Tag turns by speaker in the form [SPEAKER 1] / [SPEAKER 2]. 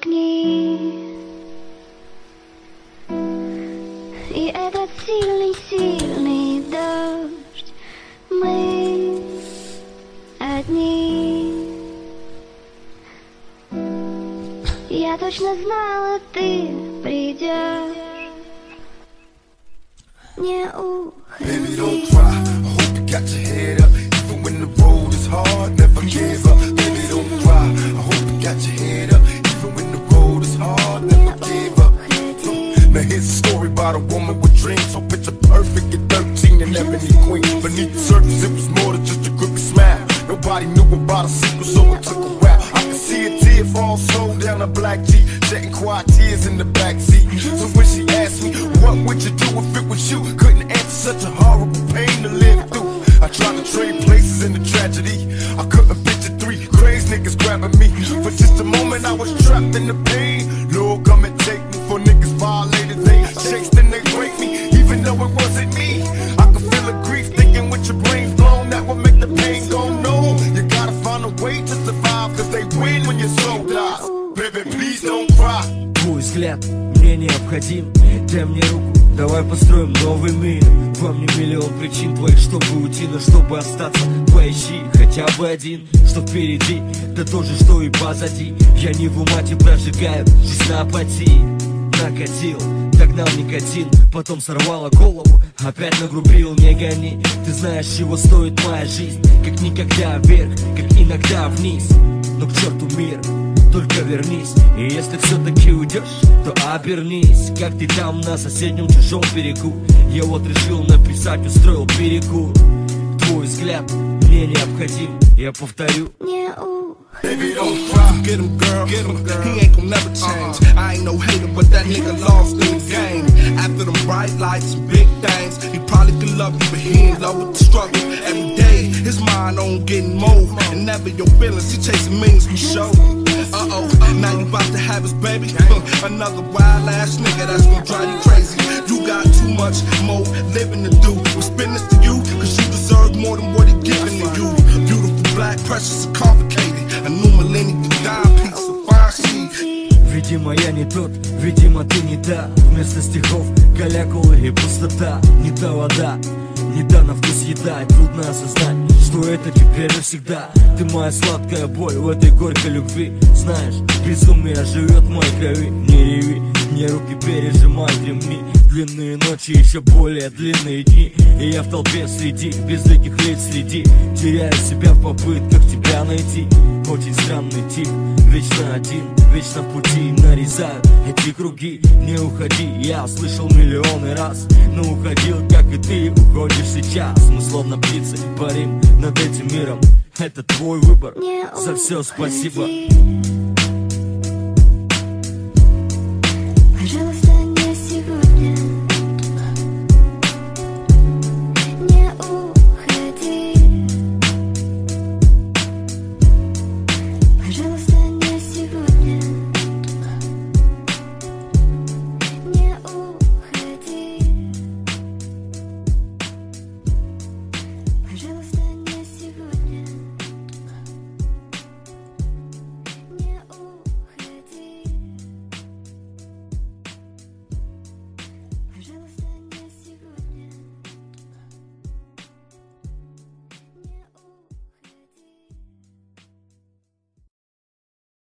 [SPEAKER 1] огни. И этот сильный дождь, мы одни. Я точно знала, ты придешь. Не уходи.
[SPEAKER 2] Baby, don't cry. I hope you got your head up. Even when the road is hard, never give up. Baby, don't cry. I hope you got your head up. Even when the road is hard, never give up. Now here's a story about a woman with dreams, so picture perfect at 13 and ebony queen. Beneath the surface, it was more than just a crooked smile. Nobody knew about a secret, so it took a while. I could see a tear fall slow down a black Jeep, shedding quiet tears in the backseat. So when she asked me, what would you do if it was you? Couldn't answer, such a horrible pain to live through. I tried to trade places in the tragedy. I couldn't picture three crazy niggas grabbing me. For just a moment I was trapped in the pain. Lord, come and take me. For niggas violated, they chased and they break me. Even though it wasn't me, I could feel the grief thinking with your brain blown. That would make the pain go no. You gotta find a way to survive, cause they win when your soul dies. Baby, please don't cry.
[SPEAKER 3] Твой взгляд мне необходим. Дай мне руку, давай построим новый мир. Во мне миллион причин твоих, чтобы уйти, но чтобы остаться, поищи хотя бы один. Что впереди, да то же, что и позади. Я не в умате прожигаю жизнь на апатии. Накатил, догнал никотин, потом сорвала голову, опять нагрубил, не гони. Ты знаешь, чего стоит моя жизнь, как никогда вверх, как иногда вниз. Но к черту мир, только вернись. И если все-таки уйдешь, то обернись. Как ты там на соседнем чужом берегу. Я вот решил написать, устроил перекур. Твой взгляд мне необходим, я повторю.
[SPEAKER 1] Не уходи.
[SPEAKER 2] Baby, don't cry.
[SPEAKER 4] Get him, girl. Get him, girl. He ain't gon' never change. I ain't no hater, but that nigga lost in the game. After them bright lights and big things, he probably could love you, but he ain't love with the struggle. Every day, his mind on getting more. And never your feelings, he chasing millions for show. Now you about to have his baby. Another wild ass nigga that's gon' drive you crazy. You got too much more living to do. We'll spin this to you, cause you deserve more than what he giving to you. Beautiful, black, precious, and complicated. A new millennium, dime piece of fine shit.
[SPEAKER 3] Видимо, я не тот, видимо, ты не та. Вместо стихов калякулы и пустота. Не та вода, не та на вкус еда. И трудно осознать, что это теперь навсегда. Ты моя сладкая боль в этой горькой любви. Знаешь, безумие живет в моей крови. Не реви, мне руки пережимай, дремни. Длинные ночи, еще более длинные дни. И я в толпе среди безликих лиц среди. Теряю себя в попытках тебя найти. Очень странный тип, вечно один, вечно в пути. Нарезаю эти круги, не уходи. Я слышал миллионы раз, но уходил, как и ты уходишь сейчас. Мы словно птицы парим над этим миром. Это твой выбор, за все спасибо.
[SPEAKER 1] Пожалуйста,